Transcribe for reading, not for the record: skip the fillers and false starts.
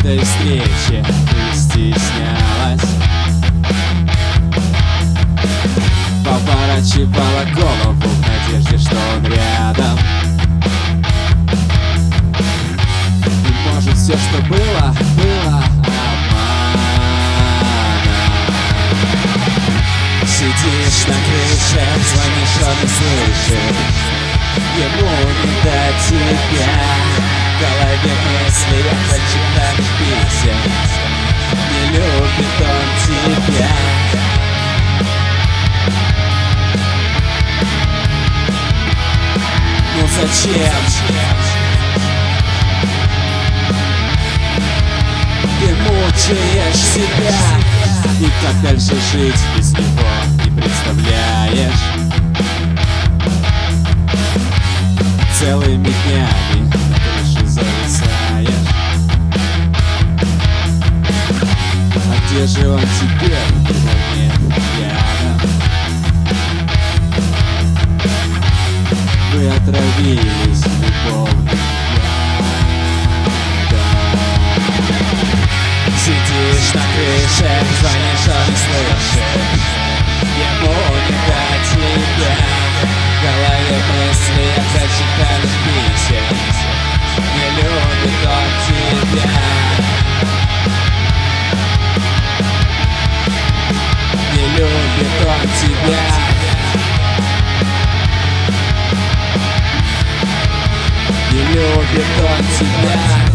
каждой встрече ты стеснялась, поворачивала голову в надежде, что он рядом. И может все, что было, было обманом. Сидишь на крыше, звонишь, он не слышит, ему не до тебя. В голове мысли о прочитанных писем, не любит он тебя. Ну зачем ты мучаешь себя? И как дальше жить без него не представляешь. Целыми днями на крыше зависаешь. А где же он теперь? Его нет рядом. Вы отравились любовным ядом. Сидишь на крыше, звонишь, он не слышит, ему не до тебя. В голове мысли о прочитанных писем, не любит он тебя. Не любит он тебя. Не любит он тебя.